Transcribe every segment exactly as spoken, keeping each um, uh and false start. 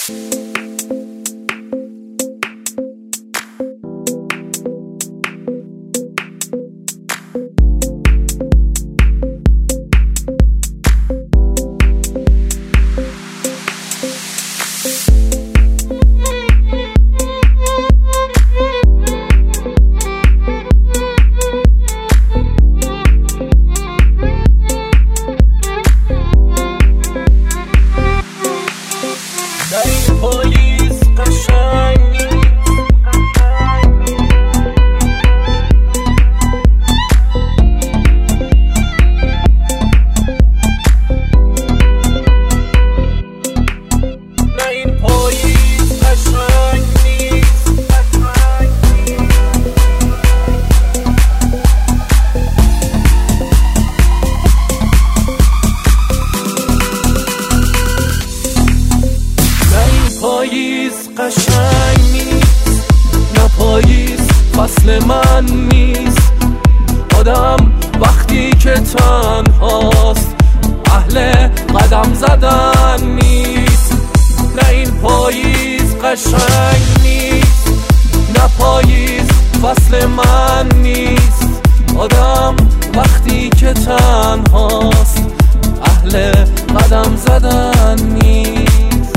پاییز قشنگ نیست، نه پاییز فصل من نیست. آدم وقتی که تنهاست اهل قدم زدن نیست. نه این پاییز قشنگ نیست، نه پاییز فصل من نیست. آدم وقتی که تنهاست اهل قدم زدن نیست.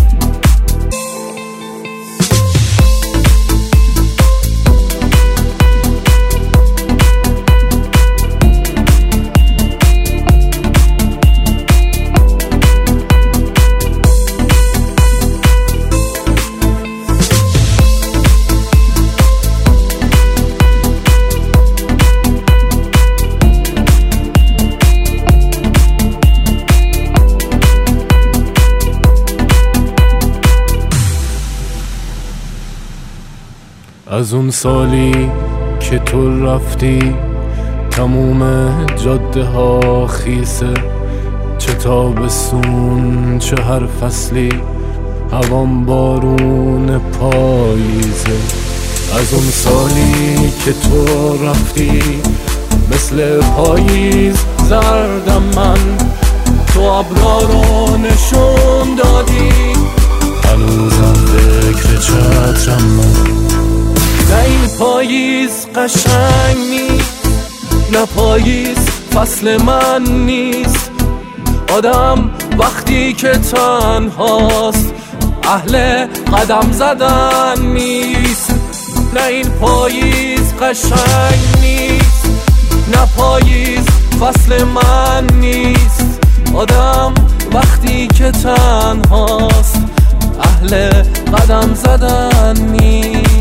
از اون سالی که تو رفتی تموم جاده ها خیسه، چه تابستون چه هر فصلی هوام بارون پاییزه. از اون سالی که تو رفتی مثل پاییز زردم من، تو ابرا رو نشون دادی هنوزم فکر چترم من. نه این پاییز قشنگ نیست، نه پاییز فصل من نیست. آدم وقتی که تنهاست اهل قدم زدن نیست. نه این پاییز قشنگ نیست، نه پاییز فصل من نیست. آدم وقتی که تنهاست اهل قدم زدن نیست.